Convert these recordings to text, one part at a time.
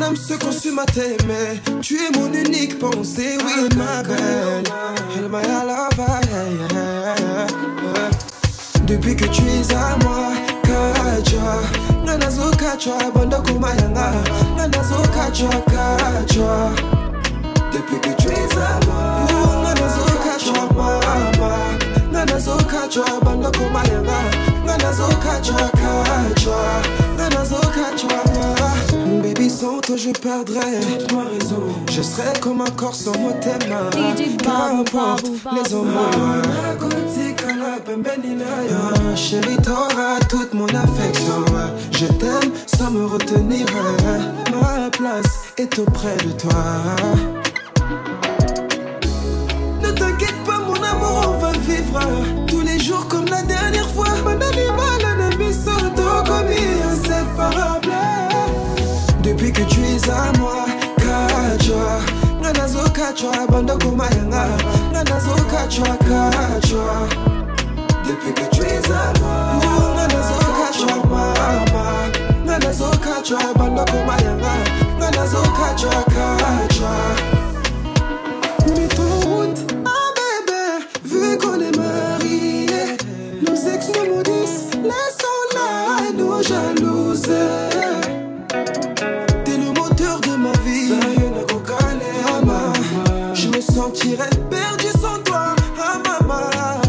âme se consume à t'aimer. Tu es mon unique pensée, oui ma belle. Depuis que tu es à moi, Kachwa Nanazo Kachwa, Banda Kumayanga Nanazo Kachwa, Kachwa. Depuis que tu es à moi, Nanazo Kachwa, Mama Nanazo Kachwa, Banda Kumayanga Nanazo Kachwa, Kachwa Nanazo Kachwa. Baby, sans toi je perdrais toute ma raison. Je serais comme un corps sans mot thème. Peu importe les hommes. Chérie, t'auras toute mon affection. Je t'aime sans me retenir. Ma place est auprès de toi. Ne t'inquiète pas mon amour, on va vivre tous les jours comme la dernière fois. Depuis que tu es à moi, Kachwa Nanazo Kachwa, Banda Kumayanga Nanazo Kachwa, Kachwa. Depuis que tu es à moi, Nanazo Kachwa, Mama Nanazo Kachwa, Banda Kumayanga Nanazo Kachwa, Kachwa. Mets-toi en route, ah bébé. Vu qu'on est mariés, nos ex nous maudissent. Laissons-la nous jalouser. Je me sentirais perdu sans toi, ah maman.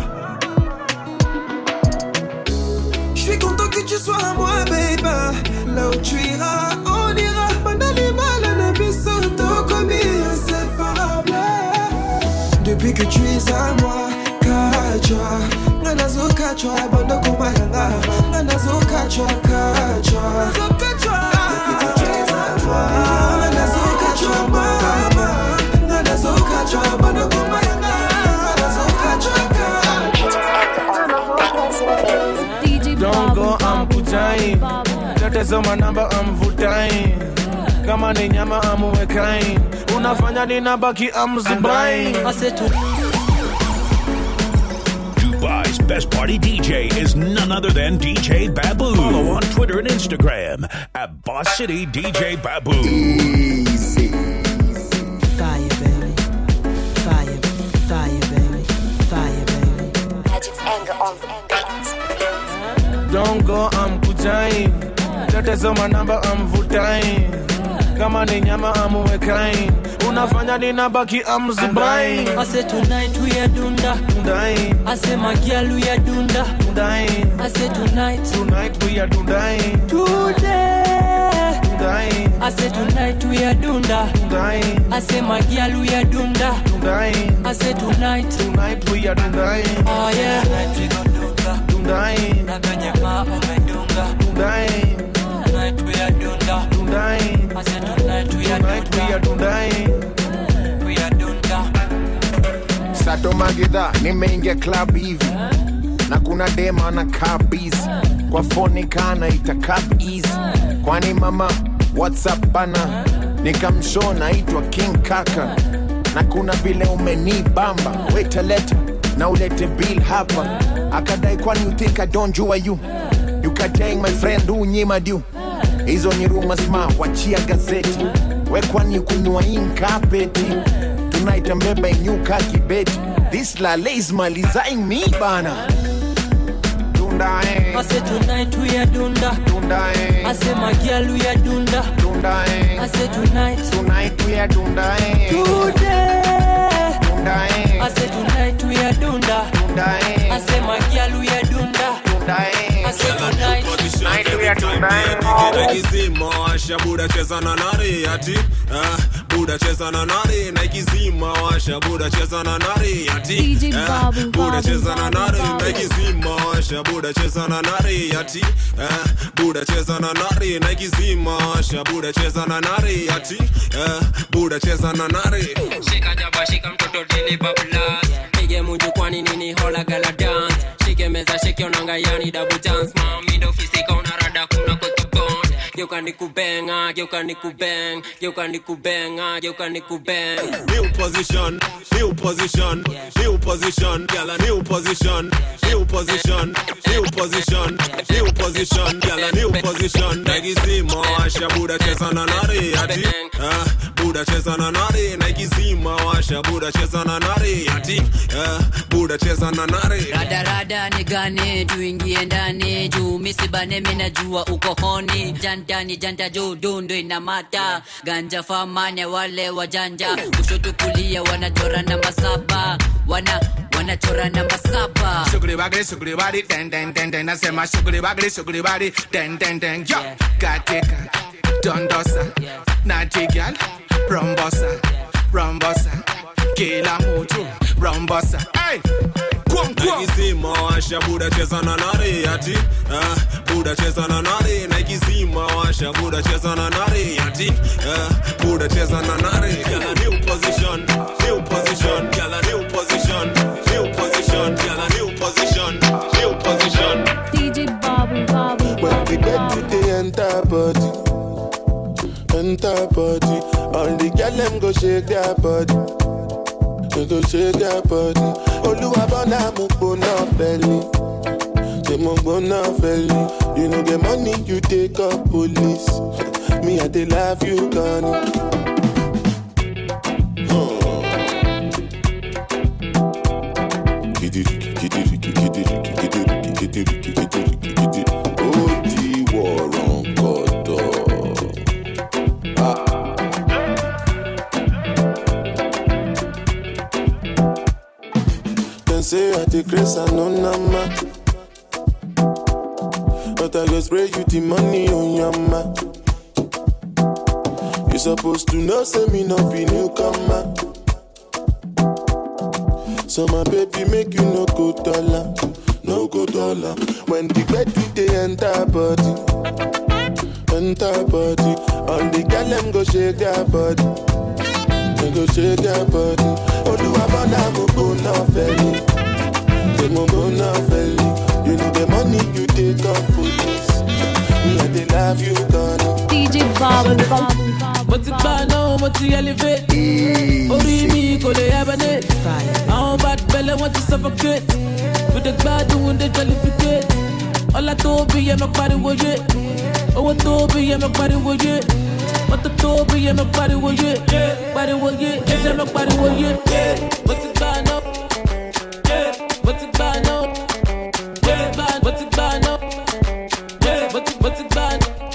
Je suis content que tu sois à moi, baby. Là où tu iras, on ira. Depuis que tu es à moi, Kachwa Nanazo Kachwa, Banda Kumayanga Nanazo Kachwa, Kachwa. Depuis que tu es à moi, Nanazo Kachwa, Mama Nanazo Kachwa, Banda Kumayanga Nanazo Kachwa, Kachwa. Don't go, I'm putain. Teteza manamba, I'm vutain. Kama ni nyama, I'm wekain. Unafanya ninabaki, I'm zubain. Dubai's best party DJ is none other than DJ Babu. Follow on Twitter and Instagram at Boss City DJ Babu. Easy. Fire, baby. Fire, fire, baby. Fire, baby. Magic's anger on the beat. Don't go, I'm putain. Teteza manamba, I'm vutain. Kama ni nyama, I'm wekain. Unafanya ninabaki, I'm zubain. I say tonight we are dunda. Dundain. I say my girl we are dunda. Dundain. I say tonight we are dundain. Today. Dundain. I say tonight we are dunda. Dundain. I say my girl we are dunda. Dundain. I say tonight we are dundain. Oh yeah. Tonight we go dunda. Dundain. Na kwenye maa umedunga. Dundain. Tonight we are dunda. Dundain. I said tonight we are dundain. We are dunda. Sato Magida, nimeingia club hivi na kuna dema na busy. Kwa phone kana ita cup easy. Kwani mama, what's up bana? Nikamshow naitwa King Kaka. Na kuna vile umenibamba. Wait a letter, na ulete bill hapa. Akadai kwani you think I don't jua you? You can tell my friend who nyima du. Hizo ni rumors ma, wachia gazeti. We kwani kunywa inkapeti. Tonight mbeba inyuka kibeti. This lale is malizaing me bana. Dundae. I say tonight we are dunda. Dundae. I say my girl we are dunda. Dundae. I say tonight we are dundae. Today. Dundae. I say tonight we are dunda. Dundae. I say my girl we are dunda. Dundae. I say tonight we are dundae. Naikizima washa buda cheza na nari ati buda cheza na nari. Naikizima washa buda cheza na nari ati buda cheza na nari. Naikizima washa buda cheza na nari ati buda cheza na nari. Naikizima washa buda cheza na nari ati buda cheza na nari. Shika jaba shika mtoto dili bablas. Pige munju kwani nini hola gala dance. Shike meza shike onanga yani double dance. Mami ndo fisika unarada kuna kwa kibond. geuka nikubenga, geuka nikubeng, geuka nikubenga, geuka nikubeng. New position, new position, new position, girl a new position, new position, new position, new position, girl a new position. Naikizima washa buda cheza na nari ati, buda cheza na nari. Naikizima washa buda cheza na nari ati, buda cheza na nari. Rada rada nigane tuingie ndani juu misibane mina jua uko honi jantani janta juu dundu inamata ganja famane wale wajanja kushoto kulia wanachora namba 7 wanachora namba 7 sugri body den den den den nasema sugri body den den den yo katika dondosa natigal rombosa kila mtu rombosa hey Naikizima washa buda cheza na nari ati, buda cheza na nari. Naikizima washa buda cheza na nari ati, buda cheza na nari. Girl a new position, new position, girl a new position, new position, girl a new position, new position. DJ Babu. When we get to the enter body, all the girl them go shake their body. They go shake their body. Oluwabona mukbona belly. Say mukbona belly. You know the money you take up police. Me I dey love you gone. Say I take grace and no nama, but I go spray you the money on your ma. You supposed to know, say me not be newcomer. So my baby make you no go dollar. When the bed with the enter body. All the girl them go shake their body. They go shake their body. Oluwabona mukbona belly. You know the money you take up police. Me and they love you gone. DJ Babu. But it's bad now, but you elevate. Ori mi ko le abane. I'm bad belly want to suffocate. With the bad doing the jollificate. All I told me, I'm a party with it. Oh, I told me, I'm a party with it. What the told me, I'm a party with it. Party with it, I'm a party with it. But it's bad now. What's it bad now? What's it bad now? What's it bad?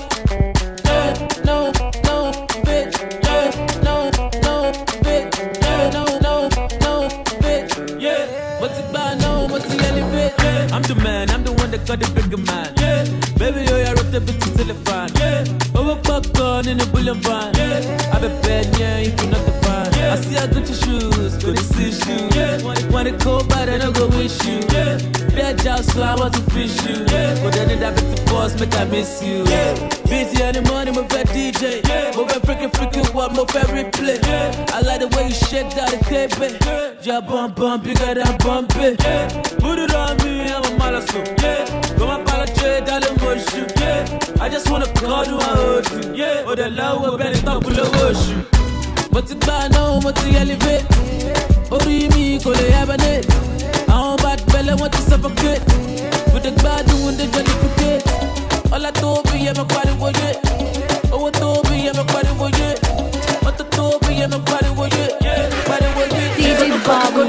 No, bitch. No, bitch. No, bitch. Yeah. What's it bad now? What's the elevate? I'm the man, I'm the one that got the bigger man. Yeah. Baby, yo, I wrote the bitch to telephone. Yeah. Over popcorn in a bullion van. Yeah. I be bad, yeah, if you're not the fan. Yeah. I see I got your shoes, go to see shoes. Yeah. Wanna go bad and I go wish you. Yeah. Bad job, so I want to fish you. Yeah. But then that bitch the boss, make I miss you. Yeah. Busy in the morning, my bad DJ. Yeah. My bad freaking what my favorite play. Yeah. I like the way you shake that baby. Yeah, bump, bigger than bump it. Yeah. Put it on me, I'm a malasso. Yeah. Go my apology, darling, mush you. Yeah. I just wanna call you, I hold you. Yeah. Oh, the love will be top full of worship. What's it bad now, what's the elevate? Ori mi ko le abane. I'm bad belly want to suffocate. With the bad doing the jollificate. All I told me, I'm a party with it. Oh, I told me, I'm a party with it. What the told me, I'm a party with it. Yeah, party with it. DJ Babu.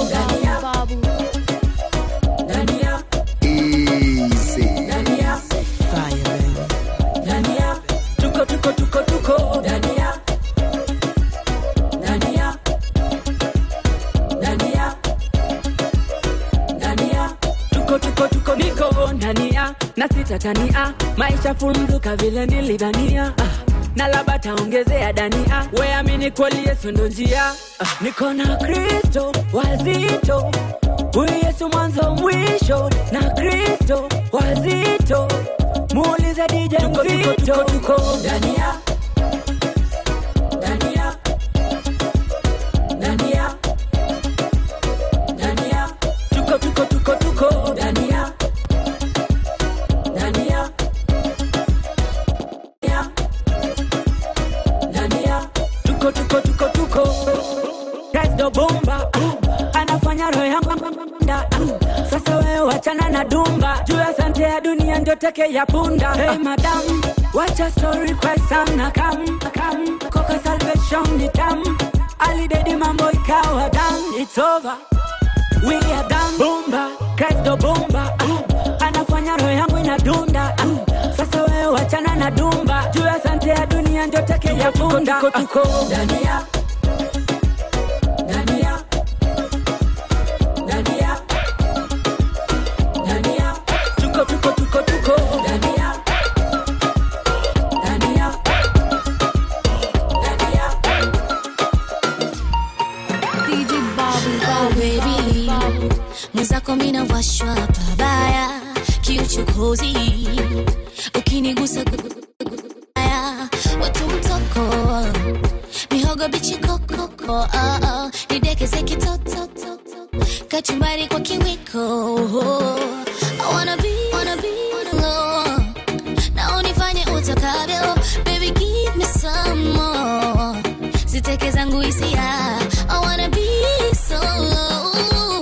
Dania. Easy. Dania. Fire, baby. Dania. Tuko. Dania. Tuko niko ndania na sitatania maisha funduka vile nilidhania na labda taongezea dania weamini kweli Yesu ndo njia niko na Kristo wazito huyu Yesu mwanzo mwisho na Kristo wazito muulize DJ Mzito tuko ndania tuko tuko Presto bomba anafanya roho yangu nda sasa wewe wachana na dumba juu ya sante ya dunia ndio teke ya punda. Hey madam, wacha story kwa sana kam Coca Salvation ni tam alidedi mambo ikawa down. It's over, we are done. Bomba, Presto bomba anafanya roho yangu inadunda sasa wewe wachana na dumba juu ya sante ya dunia ndio teke ya punda. Tuko Dania mwenzako mina washwa pabaya kiuchokozi ukinigusa gaya watu mtoko mihogo bichi kokoko nidekeze kitoto kachumbari kwa kiwiko I wanna be alone na unifanye utakavyo baby give me some more ziteke zangu hisia I wanna be solo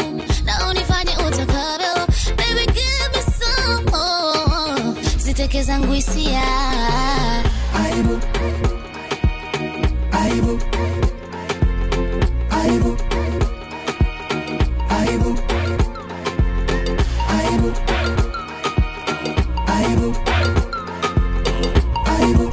ziteke zangu hisia aibu aibu aibu aibu aibu aibu aibu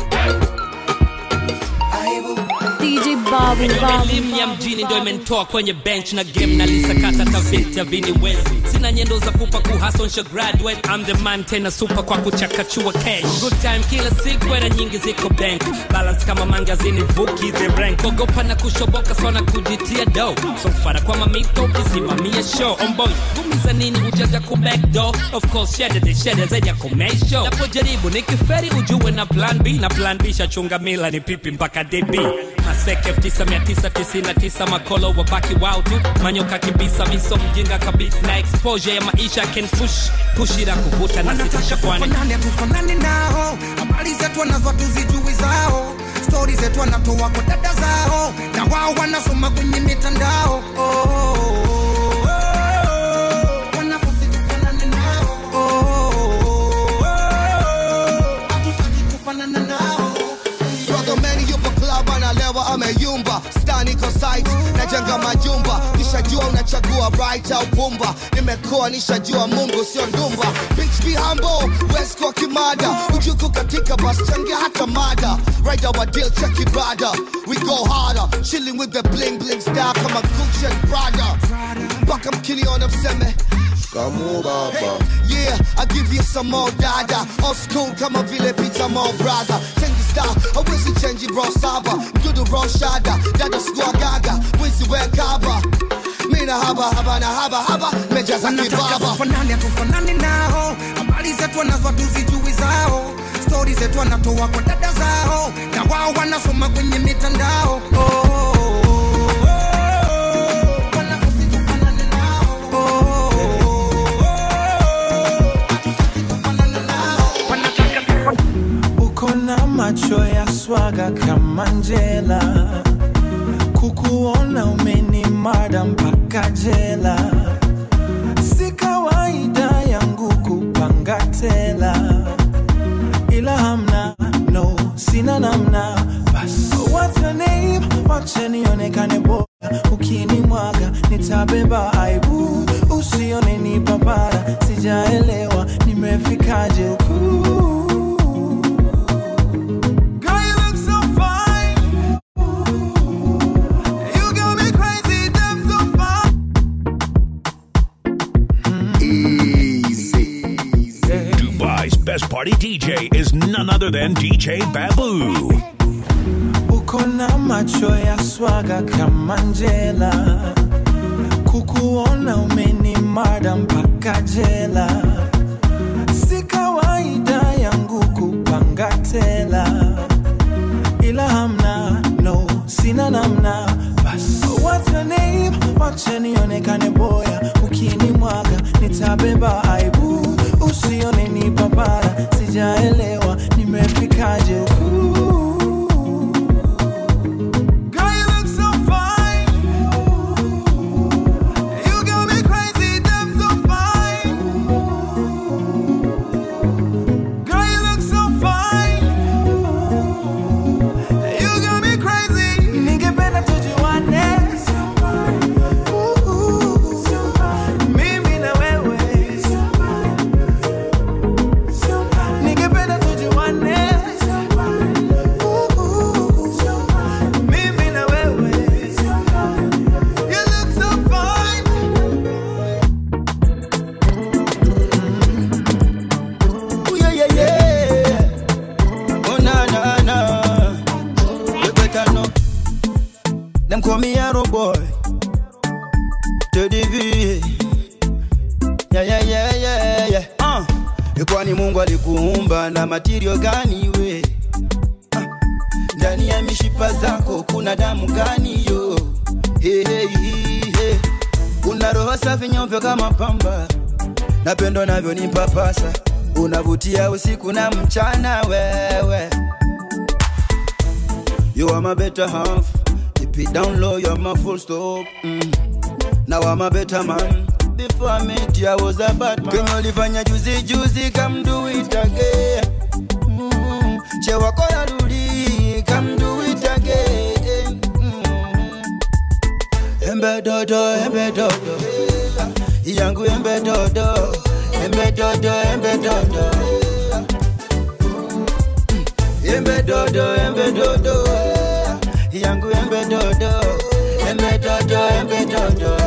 aibu DJ Babu elimu ya mjini ndio imenitoa kwenye bench na game na lisakata tavita vini wezi sina nyendo za pupa kuhasonsha graduate I'm the man tena super kwa kuchakachua cash good time kila siku era nyingi ziko bank balance kama mangazini vuki the rank ogopa na kushoboka sana kujitia do so fara kwa mamito kisimamia show on boy gumiza nini ujaja ku back door of course shede zaidi ya kumesho napojaribu nikiferi ujue na plan B shachunga mila ni pipi mpaka DB Maseke 1999 makolo wabaki wow tu manyoka kibisa miso mjinga kabisa na exposure ya maisha can push ila kuvuta na sitisha kwani tufanane nao habari zetu wanazo tuzijui zao stories zetu wanatoa kwa dada zao na wao wanasoma kwenye mitandao wanafusi tufanane nao hatutaki kufanana nao brother many yupo club analewa ameyumba stani ko site najenga majumba nishajua unachagua right au pumba nimekoa nishajua Mungu sio ndumba bitch be humble west kwa kimada ujuku katika bus change hata mada right our deal check it brother we go harder chilling with the bling bling style kama Gucci and Prada baka mkini on mseme kamu baba yeah I give you some more dada old school kama vile pizza more brother change style always change bro saba mdudu bro shada dada squad gaga wizi we kaba mina haba mejaza kibaba tufanane nao habari zetu wanazo tuzijui zao stories zetu wanatoa kwa dada zao na wao wanasoma kwenye mitandao uko na macho ya swaga kama Angela kukuona umenimada mpaka jela si kawaida yangu kupanga tela ila hamna no sina namna bas what's your name wacha nionekane boya ukinimwaga nitabeba aibu usione ni papara sijaelewa nimefikaje huku Best party DJ is none other than DJ Babu. Uko na macho ya swaga kama Angela kukuona umenimada mpaka jela si kawaida yangu kupanga tela ila hamna no sina namna bas what's your name wacha nionekane boya ukinimwaga nitabeba aibu usione ni papara sijaelewa nimefikaje huku girl you look so Them call me Arrow Boy. Teddy V. Yeah. Kwani Mungu alikuumba na material gani we? Ndani ya mishipa zako kuna damu gani yo? Hey. Una roho safi nyeupe kama pamba. Napendo navyo nipapasa. Unavutia usiku na mchana wewe. You are my better half. Keep it down low, you're my full stop. Now I'm a better man. Before I met you, I was a bad man. Kwenye ulifanya juzi, come do it again. Chewa kora duli, come do it again. Embe dodo. Yangu embe dodo. Embe dodo. Embe dodo. Yangu embe dodo. Embe dodo.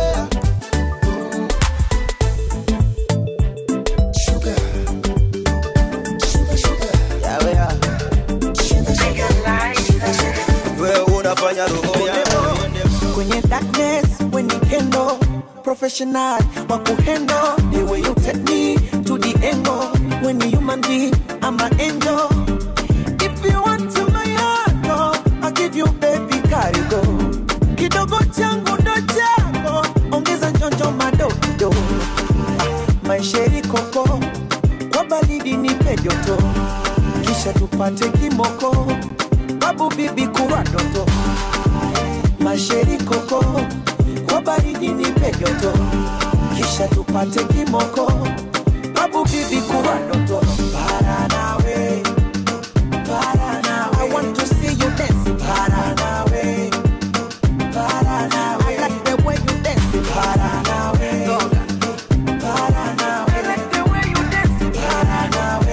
Kwenye darkness, when you handle professional, wakuhandle the way you take me to the angle. When you human being, I'm an angel. If you want to my heart, I'll give you baby cargo. Kidogo changu ndo chako, ongeza njonjo madogo. My sheri koko, kwa baridi nipe joto. Kisha tupate kimoko, babu bibi kuwa doto. Masheri koko, kwa baridi nipe joto. Kisha tupate kimoko, babu bibi kuwa doto. Para nawe. I want to see you dancing. Para nawe. I like the way you dancing. Para nawe. I like the way you dancing. Para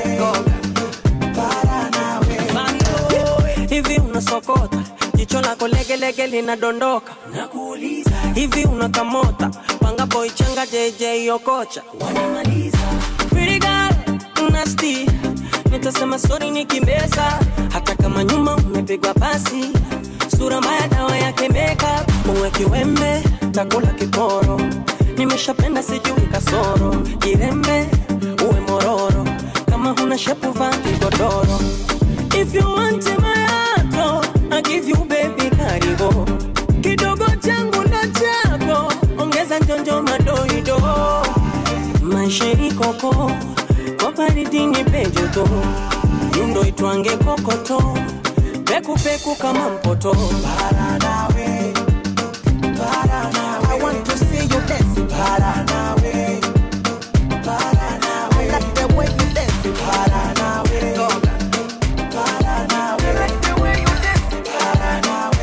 nawe. Hivi unasokota, jicho lako lege linadondoka. Nakuuliza, hivi unakamota, panga boy changa JJ Yokocha. Wanamaliza. Pretty girl, nasty. Nitasema sorry nikimbeza, hata kama nyuma umepigwa pasi. Sura mbaya dawa yake makeup, muwe kiwembe, takula kiporo. Nimeshapenda sijui kasoro, jirembe, uwe mororo. Kama huna shepu vaki godoro. If you want my heart, I give you baby karibu. Kidogo changu ndo chako, ongeza njonjo madoido. Maisheri koko, kwa baridi nipe joto. Yundo itwange kokoto, peku kama mpoto. Para nawe. I want to see you dancing. Para nawe. I like the way you dancing. Para nawe. I like the way you dancing. Para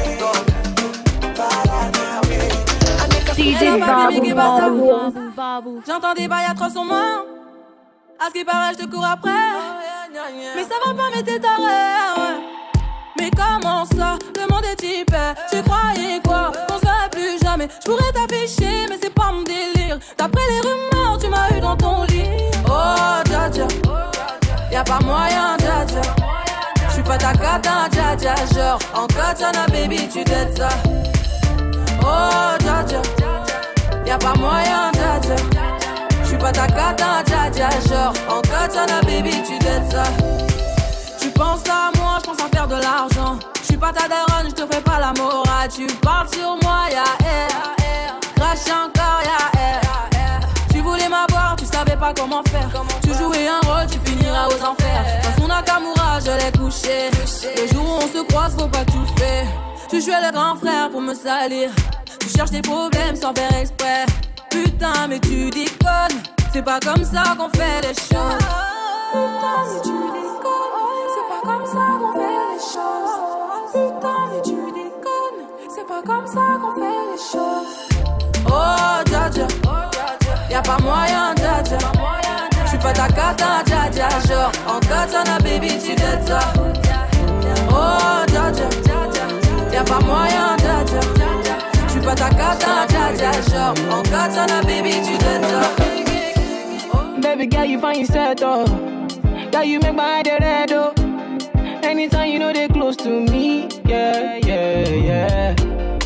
nawe. DJ Babu. J'entends des bails atroces sur moi. À ce qui paraît, je te cours après. Mais ça va pas, mais t'es taré, ouais. Mais comment ça, le monde est hyper. Tu croyais quoi, qu'on se verrait plus jamais. Je pourrais t'afficher, mais c'est pas mon délire. D'après les rumeurs, tu m'as eu dans ton lit. Oh, dja dja, y'a pas moyen, dja dja. J'suis pas ta cata, dja dja. Genre, en katana, baby, tu t'aides ça. Oh, dja dja, y'a pas moyen, dja dja. J'suis pas ta cata, dja dja. Genre, en katana, baby, tu t'aides ça. Tu penses à moi, j'pense à faire de l'argent. J'suis pas ta daronne, j'te fais pas la morale. Tu parles sur moi, y'a air. Crache encore, y'a air. Tu voulais m'avoir, tu savais pas comment faire. Tu jouais un rôle, tu finiras aux enfers. Dans son Nakamura, je l'ai couché. Le jour où on se croise, faut pas tout faire. Tu jouais le grand frère pour me salir. Tu cherches des problèmes sans faire exprès. Putain, mais tu déconnes. C'est pas comme ça qu'on fait les choses. Putain, mais tu déconnes. C'est pas comme ça qu'on fait les choses. Putain, mais tu déconnes. C'est pas comme ça qu'on fait les choses. Oh, dja dja, y'a pas moyen, dja dja. J'suis pas ta cata, dja dja. Genre, en katana, baby, tu t'aides ça. Oh, dja dja, y'a pas moyen, dja dja. J'suis pas ta cata, dja dja. Genre, en katana, baby, tu t'aides ça. Baby girl, you find yourself, oh. Girl, you make my head red, oh. Anytime you know they close to me, yeah.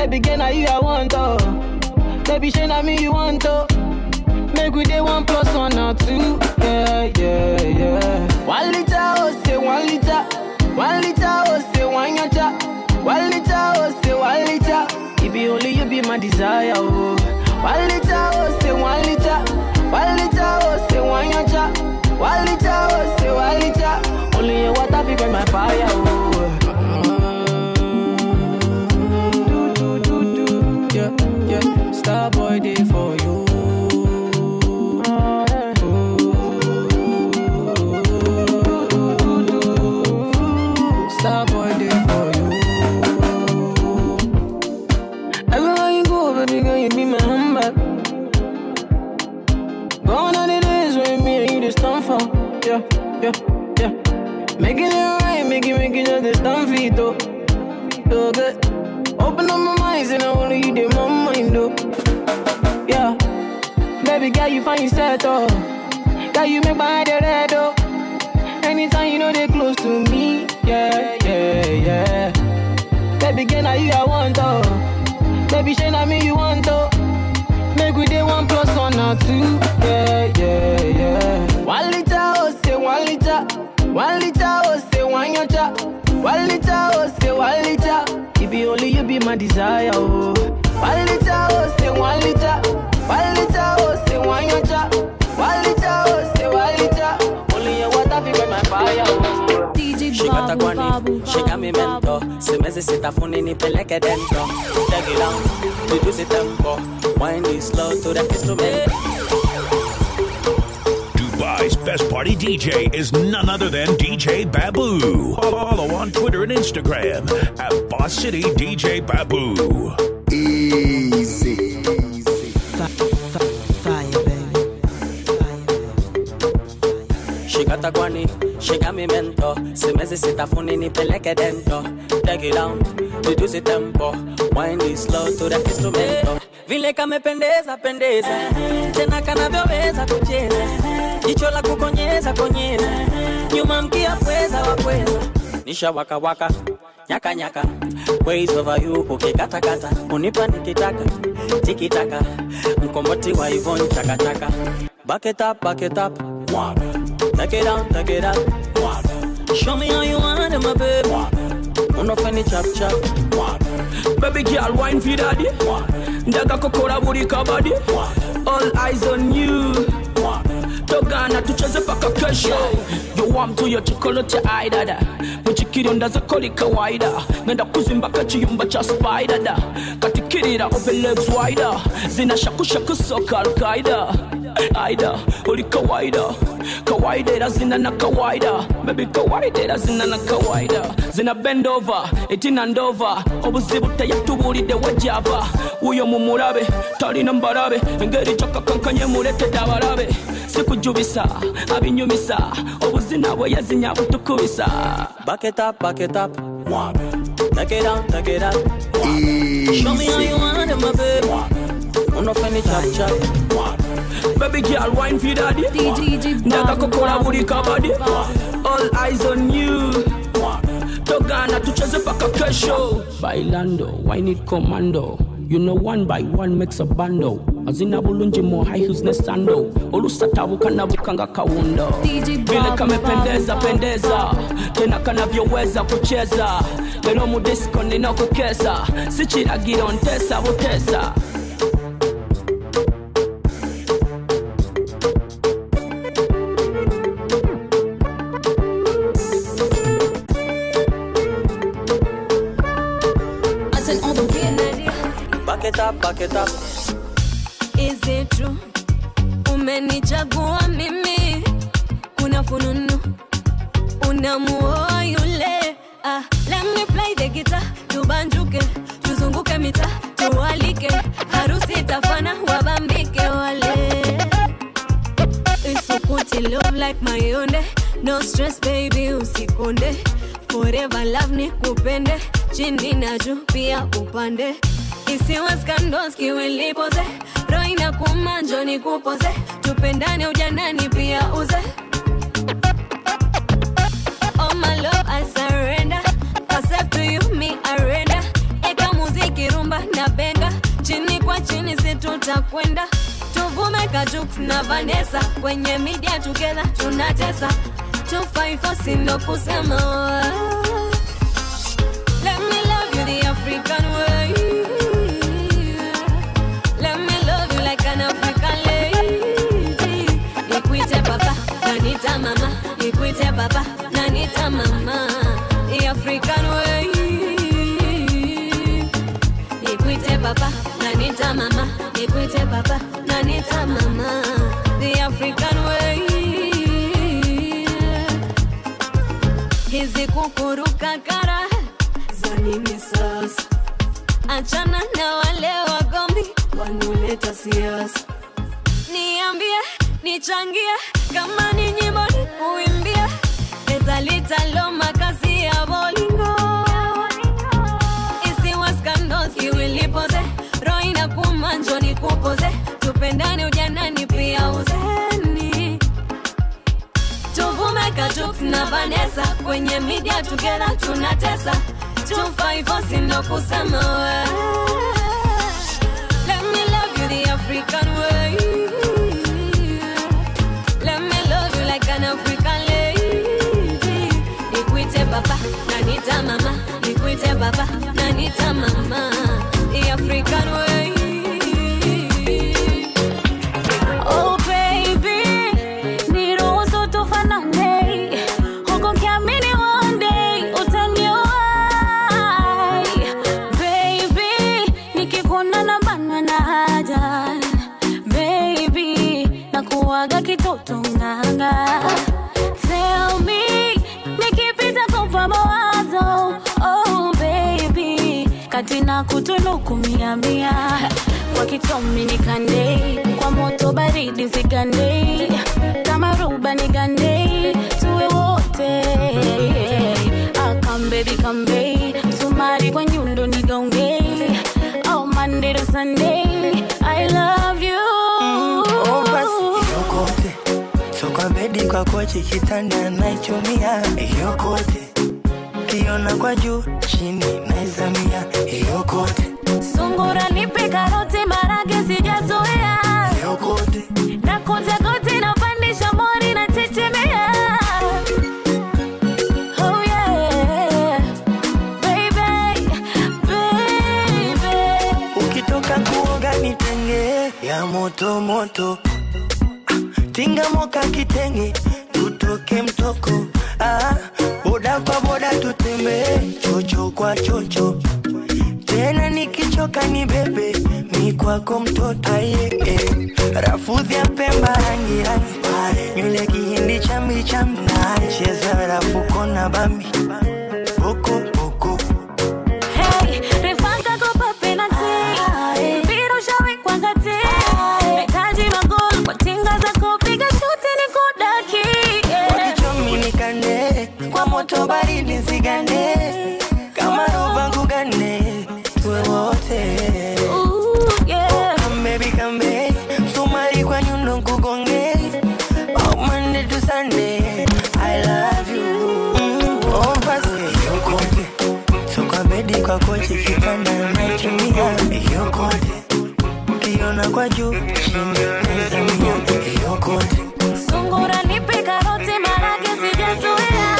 Baby, can I you I want to? Baby, shine on me you want to? Make we day 1 + 1 or 2. Yeah, yeah, yeah. 1 liter, oh say 1 liter. 1 liter, oh say 1 yacha. 1 liter, oh say 1 liter. It be only you be my desire, oh. 1 liter, oh say 1 liter. 1 liter, oh say 1 yacha. 1 liter, oh say 1 liter. Only your water be burn my fire, oh. Yeah, yeah. Star boy day for you. Star boy day for you. Everywhere you go, baby girl, you be my handbag. Gone are the days when me and you just stand for. Yeah, yeah, yeah. Making it right, making just this stand for it, though. So good. Open up my mind, and only you did my mind, though. Yeah. Baby girl, you find yourself, oh. Girl, you make my head red, oh. Anytime you know they close to me. Yeah, yeah, yeah. Baby girl, now you I want, oh. Baby, shine on me you want, oh. Make we day 1 + 1 or 2. Yeah, yeah, yeah. 1 liter, oh, say 1 liter. 1 liter, oh, say 1 yacha. 1 liter, oh, say 1 liter. It be only you be my desire, oh. 1 liter, oh, say 1 liter. 1 liter, oh, say 1 yacha. 1 liter, oh, say 1 liter. Only your water be burn my fire, oh. Shikata kwani, shika mi mento. Simezi sitafuni nipeleke dentro. Take it down, reduce the tempo. Wind it slow to the instrument. Dubai's best party DJ is none other than DJ Babu. Follow on Twitter and Instagram at Boss City DJ Babu. Easy. Shikata kwani, shika mi mento. Simezi sitafuni nipeleke dentro. Take it down, reduce the tempo. Wind it slow to the instrumento. Vile kamependeza pendeza, tena kanavyoweza kucheza. Jicho la kukonyeza konyeza, nyuma mkia pweza wapweza. Nisha waka waka, nyaka nyaka. Ways over you, ukikata kata. Unipa nikitaka, tikitaka. Mkomboti wa Yvonne chaka chaka. Back it up, water. Take it down, water. Show me how you want it, my baby. Unofeni chap chap, water. Baby girl, wine for daddy. Ndaga kokora buri kabadi. All eyes on you. Togana tucheze paka kesho. You want to your chocolate eye dada. Mchikiri ndaza koli kawaida. Nenda kuzimbaka chiyumba cha spider da. Katikirira open legs wider. Zina shaku shaku soka al-Qaida. Aida, uli kawaida. Kawaida zina na kawaida. Baby kawaida zina na kawaida. Zina bend over, etina ndova. Obuzibu tayatubulide wajaba. Uyo mumurabe, tali nambarabe. Ngeri chaka kankanye murete dabarabe. Sikujubisa, abinyumisa. Obuzina bwe yazinya butukubisa. Back it up, water. Take it down, show me how you want it, my baby. Unofeni chap chap, water. Baby girl, wine for daddy. Ndaga kokora buri kabadi. All eyes on you. Togana tucheze paka kesho. Bailando, wine it commando. You know 1 by 1 makes a bando. Azina bulunji mo high heels ne sando. Olusatabu kanabukanga kawundo. Vile kamependeza pendeza. Tena kanavyoweza kucheza. Lelo mu disco ninokukesa. Sichiragira ontesa butesa. Back it up. Is it true? Umenichagua mimi. Kuna fununu. Unamuoa yule. Let me play the guitar. Tubanjuke. Tuzunguke mita. Tuwalike. Harusi tafana. Wabambike wale. Isukuti love like mayonde. No stress baby usikonde. Forever love ni kupende. Chini na juu pia upande. Isiwa skandos kiwilipoze. Roina kumanjo ni kupoze. Tupendane ujanani pia uze. Oh my love I surrender. Accept to you me I render. Eka muziki rumba rumba na benga, chini kwa chini si tutakwenda. Tuvume Kajux na Vanessa, kwenye media together tunatesa. 254 sindo kusema. Let me love you the African way. Let me love you like an African lady. Nikwite papa, nanita mama. Nikwite papa, nanita mama. The African way. Nikwite papa, nanita mama. Nikwite papa, nanita mama. The African way. Hizi kukuruka kara zanini sasa. Achana na wale wagombi wanuleta siasa. Niambie, nichangie, kama ni nyimbo ni kuimbia. Ezalita loma kazi ya bolingo. Isi waskandos kiwilipoze. Roho inakuuma njoo nikupoze. Tupendane ujanani pia uzeni. Tuvume Kajux na Vanessa, kwenye media together tunatesa. 254 sindo kusema. Let me love you the African way. Let me love you like an African lady. Nikwite papa, nanita mama. Nikwite papa, nanita mama. The African way. Oh baby, niruhusu tufanane. Huko kiamini one day utanioi. Baby, nikikuona na banwa na haja. Baby, nakuwaga kitoto nganga. Tell me, nikipita kupa mawazo. Oh baby, katina kutunuku mia mia. Kwa kitomi nikande, kwa moto baridi zigande. Kama ruba nigande, tuwe wote. Come baby, come baby. Sumari kwa nyundo nigonge. Oh Monday to Sunday, I love you. Oh basi yokote. So kwa bedi kwa kochi kitanda naichumia. Yokote. Kiona kwa juu, chini naizamia. Yokote. Sungura nipe karoti marage sijazoea. Yokote. Na kote kote na pandisha mori na chechemea. Oh yeah. Baby, baby. Ukitoka kuoga nitenge ya moto moto. Tinga moka kitenge tutoke mtoko. Boda kwa boda tutembe chocho kwa chocho. Tena nikichoka ni bebe mi kwako mtoto aye. Rafudhi ya Pemba rangi rangi. Nywele kihindi chambi chambi. Cheza rafuko na bambi. Boko boko. Hey, refanga kopa penalty. Biro shawi kwa ngati. Metaji magol kwa tinga za kupiga shuti ni kudaki. Wakichomi nikande, kwa moto baridi zigande. Kama roba ngugane, tuwe wote. Come baby, come baby. Sumari kwa nyundo kugonge. Oh Monday to Sunday, I love you. Oh basi yokote. So kwa bedi kwa kochi kitanda naichumia. Yokote. Kiona kwa juu, chini naizamia. Yokote. Sungura nipe karoti marage sijazoea.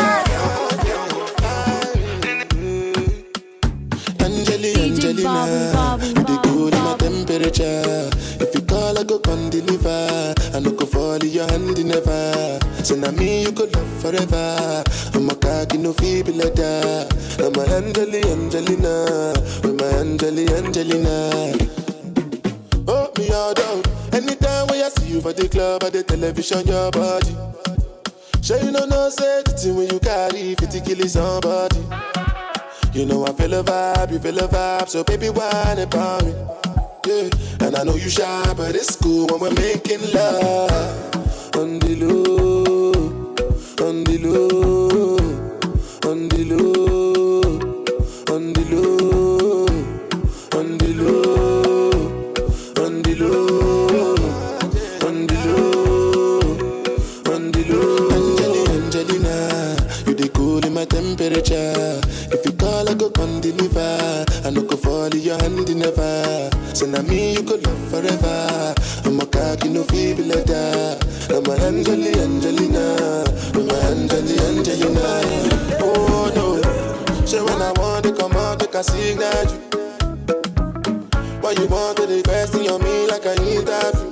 Angelina, you the cool in my temperature. If you call, I go come deliver. I no go fall in your hand never. So now me you could love forever. I'm a cocky no feeble like that. I'm a Angelina, with my Angelina. Oh me all down. Anytime when I see you for the club or the television, your body. Sure you know say the thing when you carry 50 kill somebody. You know I feel a vibe, you feel a vibe, so baby whine about me. Yeah, and I know you shy, but it's cool when we're making love. On the low, on the low, on the low, on the low, on the low, on the low, on the low, on the low. Angelina, you the cool in my temperature. If you call, I go come deliver. I no go fall in your hand never. Say na me you could love forever. I'm a cocky no feeble letter. I'm a Angelina. I'm a Angelina. Oh no. Say when I want to come out, make a signal you. Why you want to question on me like I interview?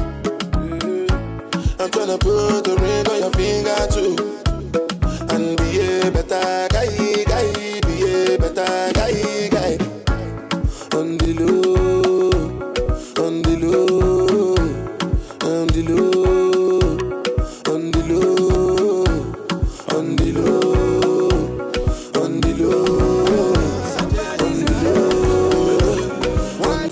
I'm tryna put the ring on your finger too. And be a better guy, be a better guy. On the low, on the low, on the low, on the low, on the low, on the low, on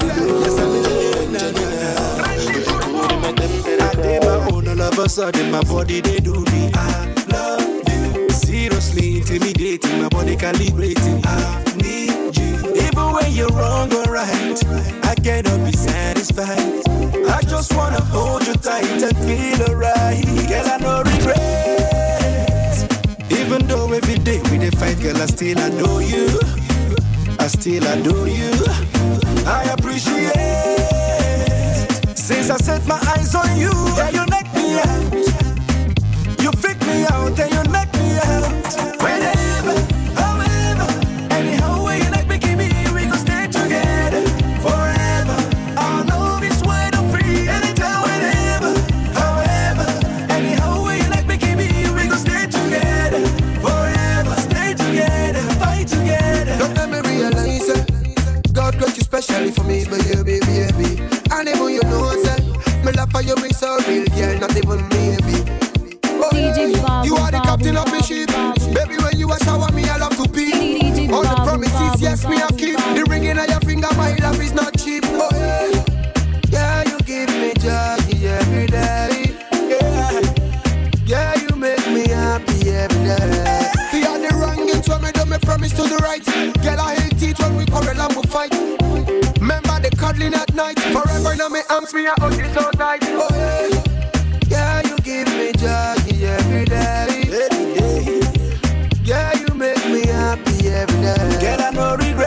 the low. All of a sudden my body they do me. I love you. Seriously intimidating, my body calibrating. I need you. Even when you're wrong or right, I cannot be satisfied. I just wanna hold you tight and feel alright. Girl, I no regret. Even though every day we dey fight, girl, I still adore you. I still adore you. I appreciate. Since I set my eyes on you, yeah, you knock me out. You freak me out and you knock me out. Whenever, however, anyhow way you like me, give me, we gon' stay together forever. Our love is wide and free, anytime, whenever, however, anyhow way you like me, give me, we gon' stay together forever. Stay together, fight together. Don't let me realize it. God got you specially for me, baby. And even you know, say, me love for you be so real, girl, not even maybe. Oh, yeah. You are the captain of the ship. Baby, when you a shower me, I love to pee. All the promises, yes, me I keep. The ring in your finger, my love is not cheap. Oh, yeah. Yeah, you give me joy every day. Yeah. Yeah, you make me happy every day. You are the wrong it when me do me promise to the right. Girl, I hate it when we quarrel and we fight. Remember the cuddling at night. Forever now me arms, me I hold you so tight. Oh yeah. Yeah, you give me joy every day. Every day. Yeah, you make me happy every day. Girl, I no regret.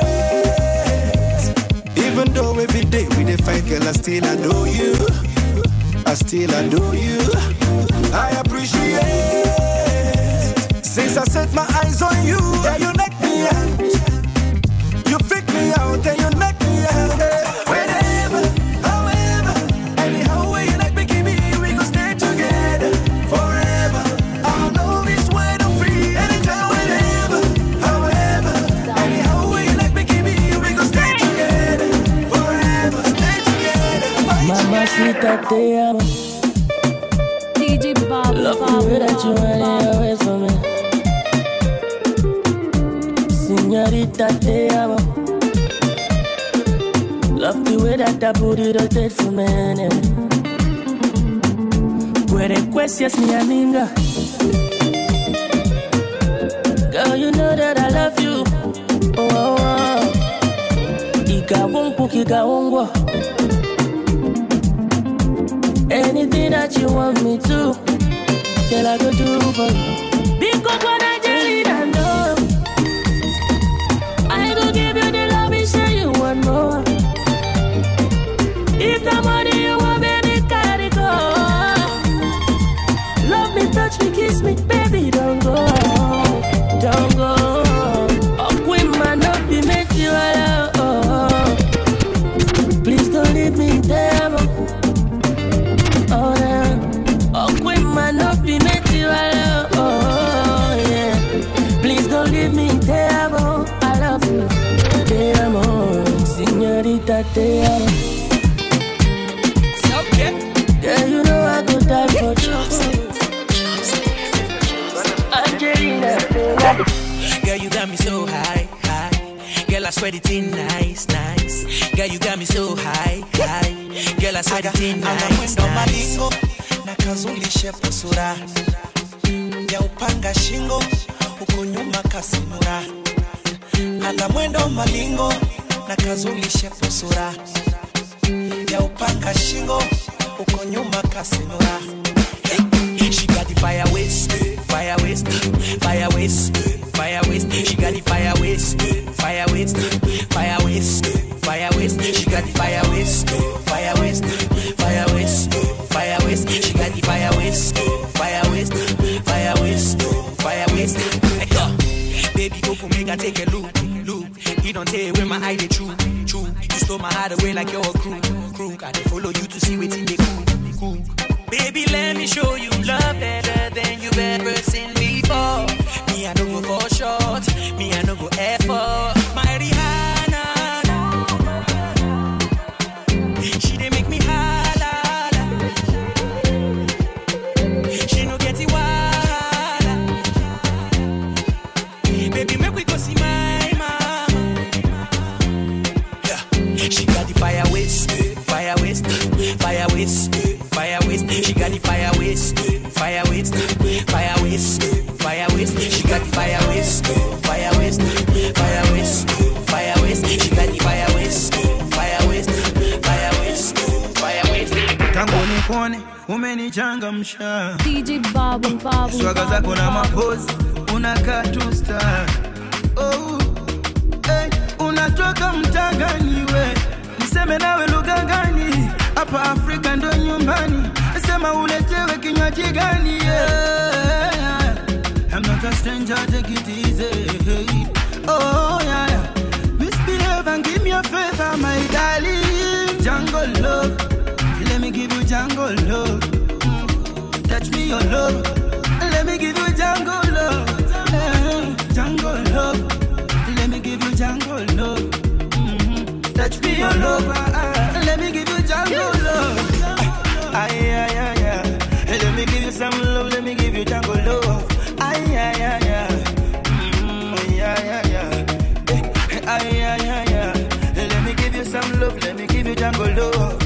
Even though every day we dey fight, girl, I still adore you. I still adore you. I appreciate. Since I set my eyes on you, yeah, you knock me out. You freak me out and you knock me out. Whenever, however, anyhow way you like me, give me, we gon' stay together forever. Our love is wide and free, anytime, whenever, however, anyhow way you like me, give me, we gon' stay together forever. Stay together. Mamacita, te amo. DJ Bob, love the way that you run away from me. Señorita, te amo. Love the way that that booty rotate for me. Puede cuestias mi amiga. Girl, you know that I love you. Oh, oh, oh. Ika wonku, kika wongwa. Anything that you want me to, girl, I go do for you. Because when I get I know I go give you the love and say you want more. If the money you want, baby, carry go. Love me, touch me, kiss me, baby, don't go. Don't go. Oh, queen man, don't be make you alone. Please don't leave me there. Oh, yeah. Oh, queen man, don't be make you alone. Oh, yeah. Please don't leave me there. I love you. Te amo, señorita, te amo. Yeah, you know I go die for you. Angelina, girl, you got me so high, high. Girl, I swear it's in nice, nice. Girl, you got me so high, high. Girl, I swear it's in nice, nice. Na kazulishe posura ya upanga shingo uko nyuma kasimura. Ana mwendo malingo na kazulishe posura ya upanga shingo uko nyuma kasimura. She got the fire waist, fire waist, fire waist, fire waist. She got the fire waist, fire waist, fire waist, fire waste. She got the fire waste, fire waste, fire waste, fire waste. She got the fire waste, fire waste, fire waste, fire waste. Baby, go for me, I take a look. You don't tell where my eye they true. You stole my heart away like you're a crew. I dey follow you to see what's in the cool. Baby, let me show you love better than you've ever seen before. Me, I no go for short. Me, I no go effort. My Rihanna, she dey make me holla. She no get it wild. Baby, make we go see my mama. Yeah, she got the fire waste, fire waste, fire waste, fire waste. She got the fire waste, fire waste, fire waste, fire waste. She got the fire waste, fire waste, fire waste, fire waste. She got the fire waste, fire waste, fire waste, fire waste. Tangu nikuone umenichangamsha DJ Babu. Swaga zako na mapozi unakaa tu star. Oh, hey, unatoka mtagani we, niseme nawe lugha gani? Hapa Afrika ndo nyumbani, sema uletewe kinywaji gani? Yeah, I'm not a stranger, take it easy. Oh yeah, misbehave and give me a favor, my darling. Jungle love, let me give you jungle love. Touch me your love, let me give you jungle love. Jungle love, let me give you jungle love. Touch me your love, let me give you jungle love. Let me give you some love, let me give you jungle love. Let me give you some love, let me give you jungle love.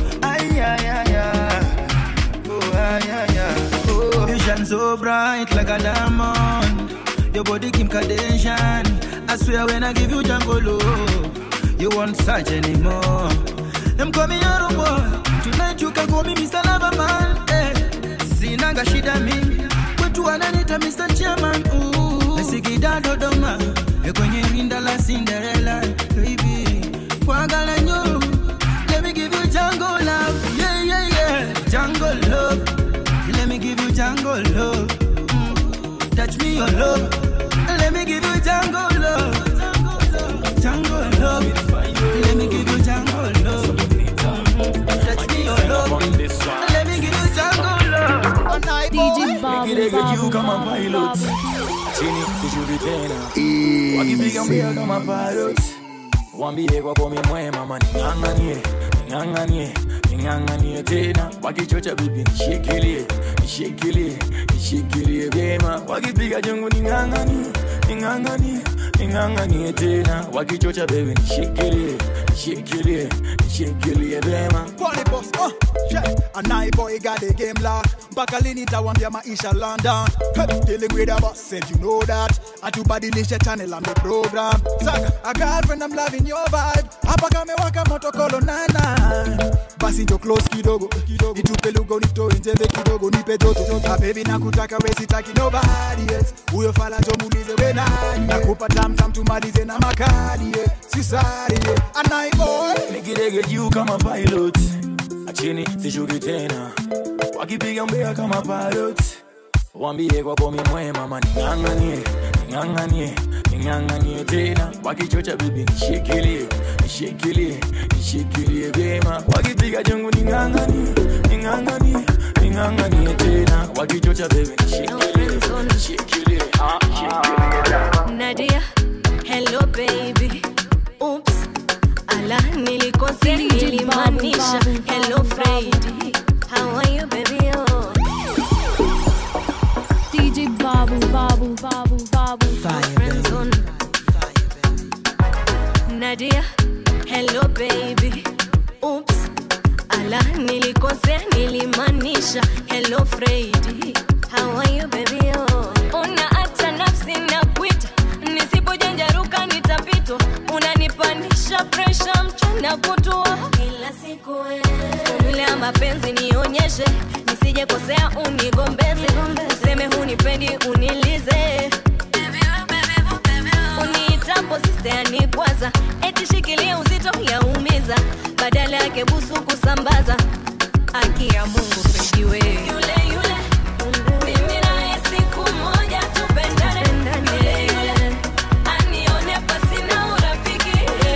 Oh, you shine so bright like a diamond. Your body Kim Kardashian. I swear when I give you jungle love, you won't search anymore. Them call me Yaro boy. Tonight you can call me Mr. Loverman. Sinanga shida mingi kwetu wananita Mr. Chairman. Mesikida Dodoma kwenye rinda la Cinderella. Baby kwagala nyo, let me give you jungle love. Yeah, jungle love. Let me give you jungle love. Touch me your love, let me give you jungle love. Jungle love, let me give you jungle love. Touch me your love, let me give you jungle love. DJ Babu. You come on pilot. Chini kushubitena. Wakipiga mbio kama pilot. Wambie kwa komi mwema mani nganganie tena. Wakichocha bibi nishikilie vyema. Wakipiga jungu ninganganie tena. Wakichocha baby nishikilie vyema. Quality boss, a night boy got the game locked. Bakalini tawambia maisha London. Dealing with a boss, said you know that. Atubadilisha channel on the program. Saka, a girlfriend, I'm loving your vibe. Hapa kame waka moto kolo nana. Basi njo close kidogo. Nitupe lugo nito njeve kidogo nipe joto. A baby nakutaka we sitaki nobody else. Uyo fala jo mulize we nani. Nakupa tam tumalize na makali. Sisari, a night boy. Nikirege you kama pilot. Achini sishuki tena. Wakipiga mbea kama pilot. Wambie kwa komi mwema mani nganganie tena. Wakichocha bibi nishikilie vyema. Wakipiga jungu ninganganie tena. Wakichocha bibi nishikilie. Nadia, hello baby. Oops, ala nilikosea nilimaanisha. Hello Freddy, how are you baby? Oh. DJ Babu. Nadia, hello baby. Oops, ala nilikosea nilimaanisha. Hello Freddy, how are you baby? Oh. Unaacha nafsi na kuita, nisipojanjaruka nitapitwa. Unanipandisha pressure mchana kutua. Kila siku formula ya mapenzi nionyeshe, nisije kosea unigombeze. Useme hunipendi unilize. Uniita Unitapo sister yanikwaza, eti shikilia uzito yaumiza, badala yake busu kusambaza. Haki ya Mungu pejiwe yule yule, mimi naye siku moja tupendane. Yule yule anione pasi na urafiki.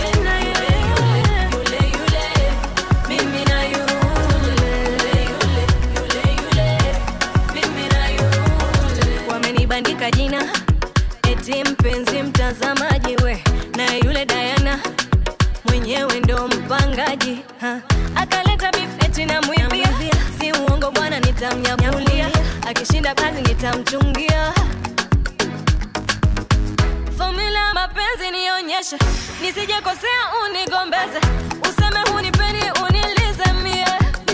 Yule yule mimi na yule mimi na yule. Wamenibandika jina eti mpenzi mtazamaji we, na yule Diana mwenyewe ndo mpangaji ha. Akaleta beef eti na mwibia, si uongo bwana nitamnyakulia, akishinda kazi nitamchungia. Formula mapenzi nionyeshe, nisije kosea unigombeze, useme hunipendi unilize mie.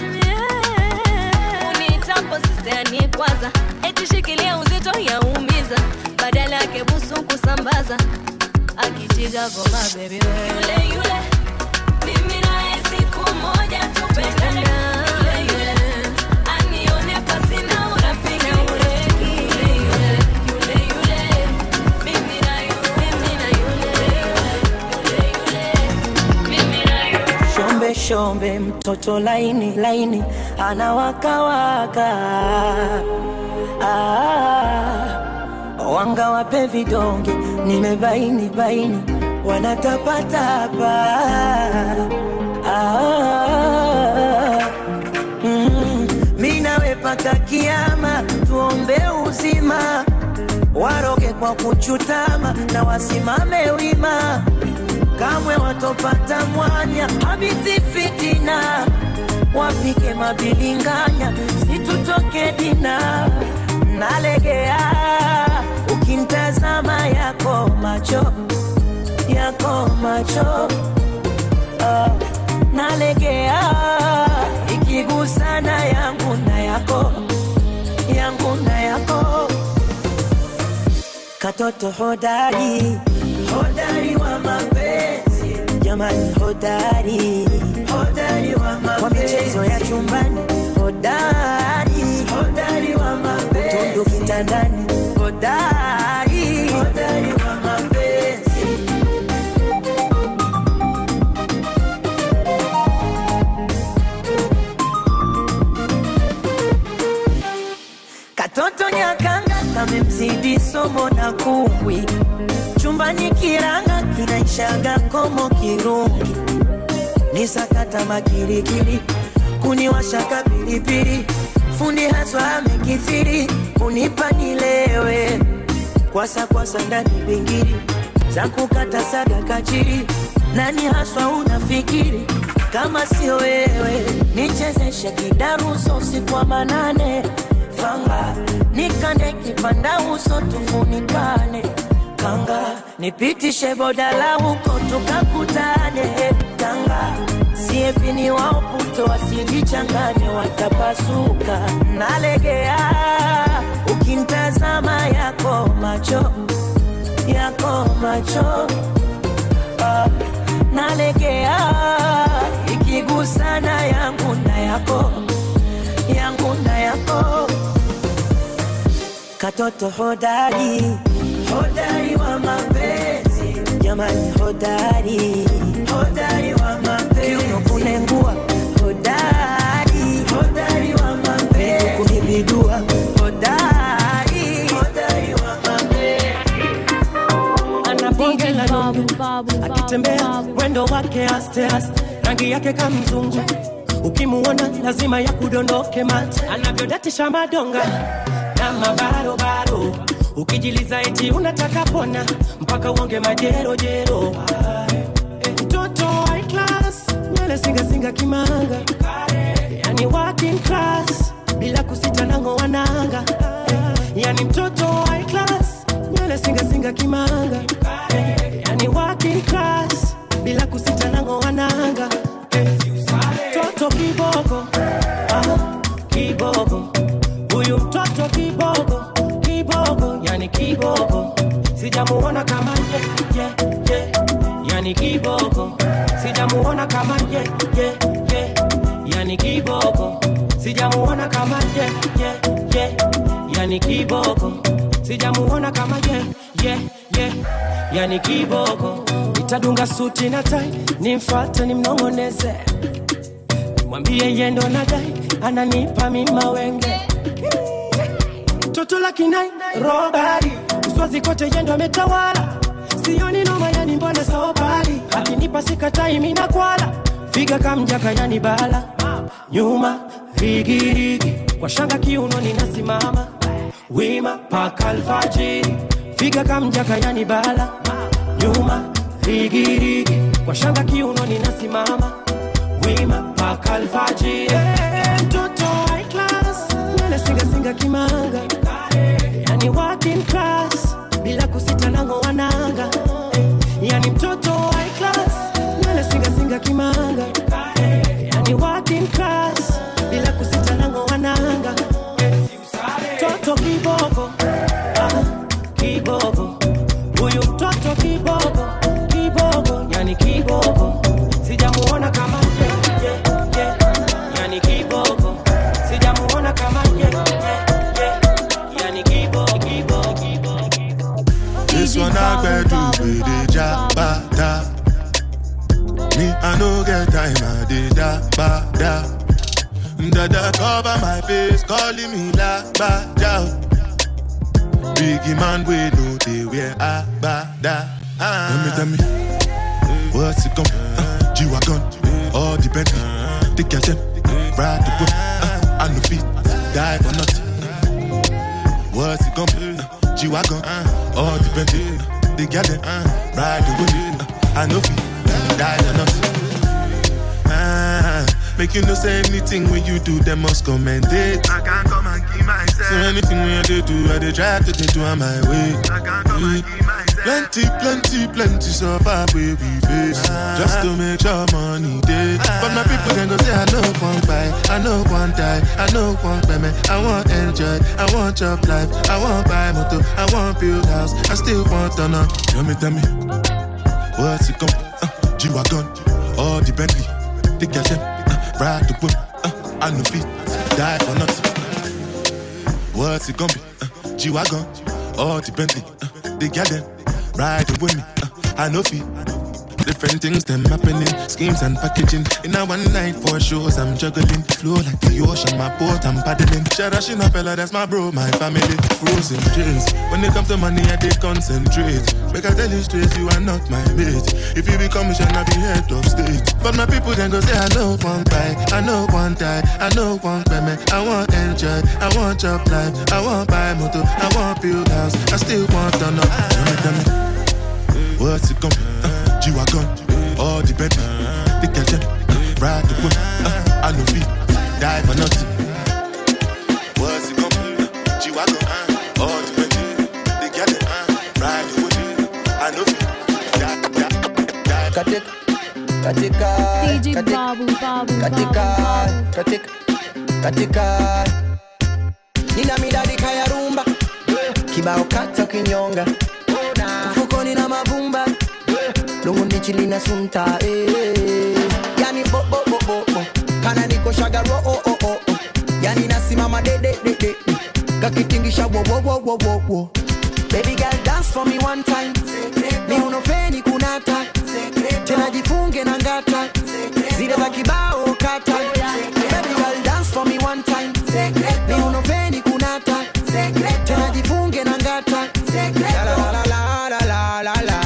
Unitapo sister yanikwaza, eti shikilia uzito yaumiza, badala yake busu kusambaza. Akitiga goma baby we yule yule, mimi naye siku moja tupendane. Yule yule anione pasi na urafiki. Yule yule mimi na yule mimi na yule. Shombe shombe mtoto laini laini anawaka waka. Wanga wape vidonge nimebaini baini wanatapatapa. Mina wepaka kiama tuombe uzima, waroge kwa kuchutama na wasimame wima, kamwe watopata mwanya habizi fitina, wapike mabilinganya situtoke dina. Nalegea ukimtazama yako macho nalegea ikigusana yangu na yako katoto hodari wa mapenzi jamani, hodari wa mapenzi kwa michezo ya chumbani, hodari wa mapenzi tundu kitandani, hodari wa mapenzi. Katoto nyakanga kamemzidi somo na kumbwi, chumbani kiranga kinaishaga komo kirungi, nisakata makirikiri kuniwashaka pilipili, fundi haswa amekithiri kunipa nilewe, kwasa ndani bingiri za kukata saga kachiri. Nani haswa unafikiri kama sio wewe? Nichezeshe kidaruso usiku wa manane, fanga nikande kipanda uso tufunikane, kanga nipitishe bodala huko tukakutane, kanga siepini wao puto wasijichanganye watapasuka. Nalegea ukimtazama yako macho nalegea ikigusana yangu na yako katoto hodari wa mapenzi jamani, hodari wa mapenzi kiuno kunengua, hodari wa mapenzi kunibidua, hodari wa mapenzi. Anapongela babu akitembea wendo wake aste aste, rangi yake kama mzungu, ukimuona lazima ya kudondoke mate, anavyodatisha madonga na mabarobaro, ukijiliza eti unataka pona mpaka uonge majerojero. Toto high class, nywele singa kimanga, yani working class, bila kusita nango wananga. Yani mtoto high class, nywele singa kimanga, yani working class, bila kusita nango wananga. Toto kiboko, kiboko, huyu mtoto kiboko, yani kiboko, sijamuona kama ye, yani kiboko, sijamuona kama ye, yani kiboko, sijamuona kama ye, yani kiboko, sijamuona kama ye, yeah, yani kiboko. Nitadunga suti na tai, nimfuate nimnongoneze, mwambie yendo nadai, ananipa mima wenge. Toto la kinai, robari, uswazi kote yendo ametawala. Sioni noma yani mbona saobari, akinipa sikatai mina kwala. Figa kamjaka yani bala, nyuma rigirigi, kwa shanga kiuno ninasimama wima paka alfajiri. Figa kamjaka yani bala, nyuma rigirigi, kwa shanga kiuno ninasimama wima paka alfajiri. Mtoto high class, nele singa kimanga, yani working class, bila kusita nango wananga. Yani mtoto high class, nele singa kimanga, yani working class, bila kusita nango wananga. Toto kiboko, kiboko, huyu mtoto kiboko, kiboko, yani kiboko. Sijamuona kama yeah, yani kiboko. Sijamuona kama yeah, yani kiboko. This one I better do with the jabata. Me I no get time I did that bada. Dada cover my face, calling me la bada. Biggie man we know they wear a bada. Tell me, what's it come? G-Wagon, all the Bentley, take your time, ride the whip. I no feet, die for nothing. What's it come? G-Wagon, all the Bentley, they get it, ride the whip. I no feet, die for nothing. Make you no say anything when you do, they must commend it. I can't come and keep myself. So anything when they do, I they try to do on my way. I can't come and keep myself. Plenty so far we face. Just to make sure money day. But my people can go say I know one buy, I know one die, I know one payment. I want enjoy, I want job life, I want buy motor, I want build house, I still want to know. Tell me, what's it come? G-Wagon, all the Bentley, take your time. Ride the whip, I no feet, die for nothing. What's it gonna be? G-Wagon, all the Bentley, they get them. Ride the with me, I no feet. Different things them happening, schemes and packaging. In a one night for shows, I'm juggling. Flow like the ocean, my boat, I'm paddling. Sharashina fella, that's my bro, my family. Frozen dreams. When it comes to money, I did concentrate. Make I tell you straight, you are not my mate. If you become a shall I be head of state. But my people then go say, I know one buy, I know one die, I know one payment. I want enjoy, I want job life, I want buy motor, I want build house, I still want to know. Tell me, what's it gonna be? G-Wagon, all the Bentley, they catch it, ride the whip. I no feet, die for nothing. What's it gonna be? G-Wagon, all the Bentley, they get it, ride the whip. I no feet, die. DJ Babu, katika nina midadi kaya rumba, kibao kata kinyonga, mfukoni na mavumba, lungu nichili na sunta, yani bo, kana niko shaga ro, yani nasimama de, kakitingisha wo. Baby girl dance for me one time, mi unofeni kunata, tena jifunge na ngata, zile za kibao kata. Baby girl dance for me one time, mi unofeni kunata, tena jifunge na ngata. La.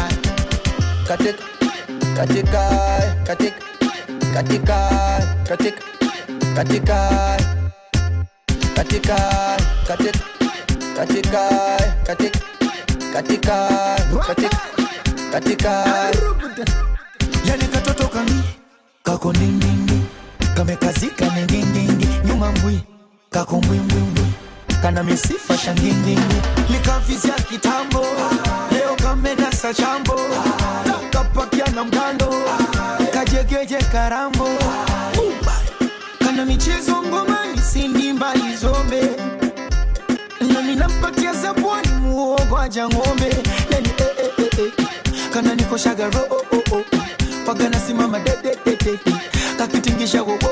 Katika yani katoto kami kako nindindi kamekazika nindindi nyuma mbwi kako mbwi kana misifa shangindindi likavizia kitambo leo kamedasa chambo kapakia na mgando kajegeje karambo kana michezo ngomani sindi mbali zombe na minampatia zabwani muogo aja ngombe yani kana niko shaga ro pagana simama de kakitingisha wo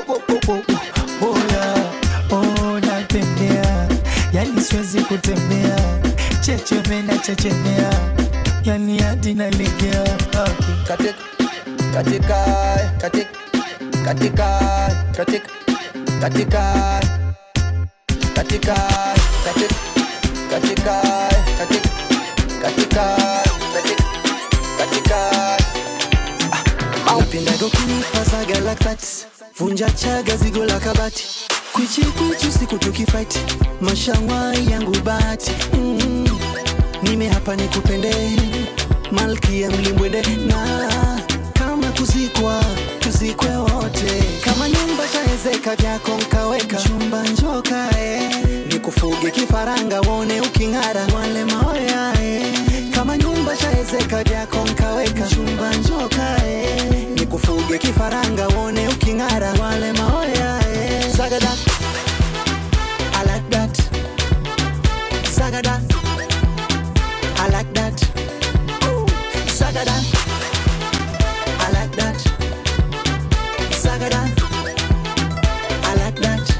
natembea yani siwezi kutembea chechemea yani hadi nalegea. Katika katika katika katika katika katika katika katika katika katika napenda ukinipa saga like that, vunja chaga zigo la kabati, kwichi kwichi siku tukifight, mashangwa yangu bahati. Nime hapa nikupende, malkia mlimbwende, na kama kuzikwa tuzikwe wote, kama nyumba chaezeka vyako nkaweka chumba njoka nikufuge kifaranga wone ukingara wale maoya kama nyumba chaezeka vyako nkaweka chumba njoka nikufuge kifaranga wone ukingara wale maoya Sagada, I like that. Sagada, I like that. Sagada, I like that. Sagada, I like that.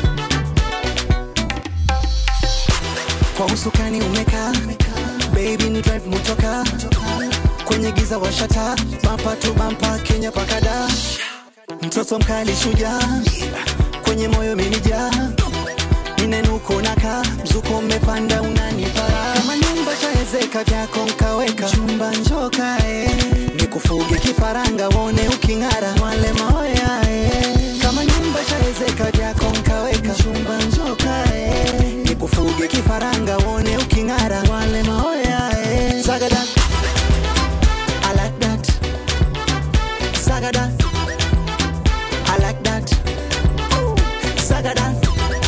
Kwa usukani umeka, baby ni drive motoka, kwenye giza washata, bumper to bumper Kenya pakada, mtoto mkali shujaa, kwenye moyo minija, ninenuko naka, mzuko umepanda unanipara, kama nyumba chaezeka vyako nkaweka chumba njoka nikufuge kifaranga wone ukingara wale maoya kama nyumba chaezeka vyako nkaweka chumba njoka nikufuge kifaranga wone ukingara wale maoya Sagada, I like that. Sagada, I like that. Sagada,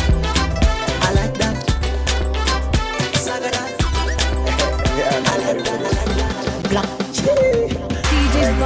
I like that. Sagada, I like that. Black DJ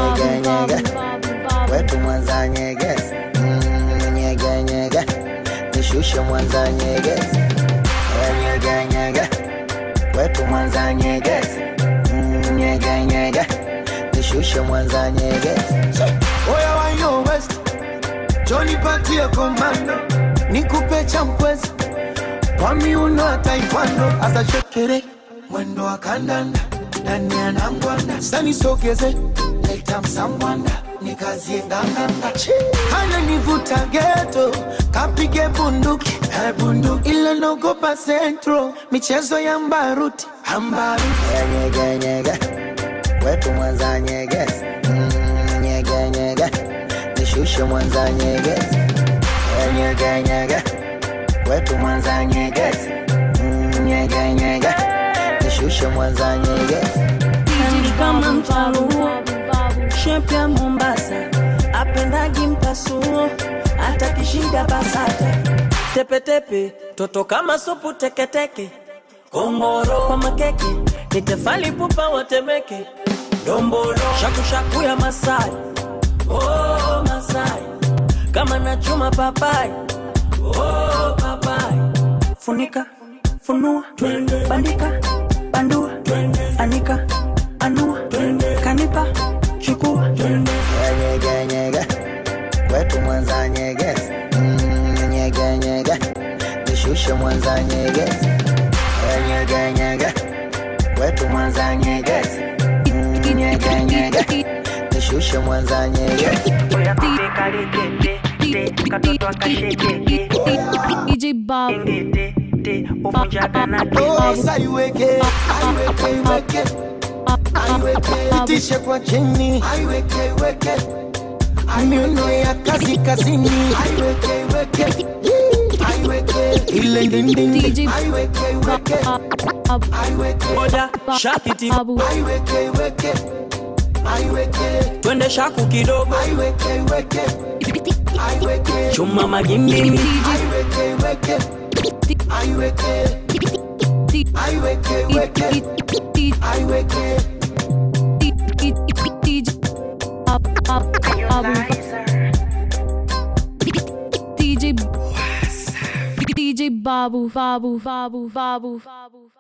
Babu, wetu Mwanza Nyegezi, nyege nyege, nishushe Mwanza Nyegezi, nyege nyege, wetu Mwanza Nyegezi, nyege nyege, nishushe Mwanza Nyegezi. Oya wa yo west, Johnny patia komando, nikupe champwezi, kwa miuno wa taekwondo, asa shekere, mwendo wa kandanda, ndani ya nangwanda, sani sogeze, leta msambwanda, nikazie nganganga, hana nivuta ghetto, kapige bunduki, bunduki, ila nogopa centro, michezo ya mbaruti, ambaruti. Nyege nyege, wetu Mwanza Nyegezi, nyege nyege, nishushe Mwanza Nyegezi, nyege nyege, wetu Mwanza Nyegezi, nyege nyege, nishushe Mwanza Nyegezi. Nani kama mchaluo, shepu ya Mombasa, apendagi mpasuo, hata kishida basata. Tepe tepe, toto kama supu teke teke, kongoro kwa makeke, nitefali pupa watemeke, dombolo, shaku shaku ya Masai, oh Masai, kama nachuma papai, oh papai, funika, funua, bandika, bandua, anika, anua, kanipa, chukua. Nyege nyege, wetu Mwanza Nyegezi, nyege nyege, nishushe Mwanza Nyegezi, nyege nyege, wetu Mwanza Nyegezi, nyege nyege, nishushe Mwanza Nyegezi. DJ Babu, Aiweke, itishe kwa chini, aiweke, miuno ya kazi kazini, aiweke, ile ndindindi, aiweke, moja, shakiti, aiweke, twende shaku kidogo, aiweke, chuma magimbi, aiweke, DJ Babu.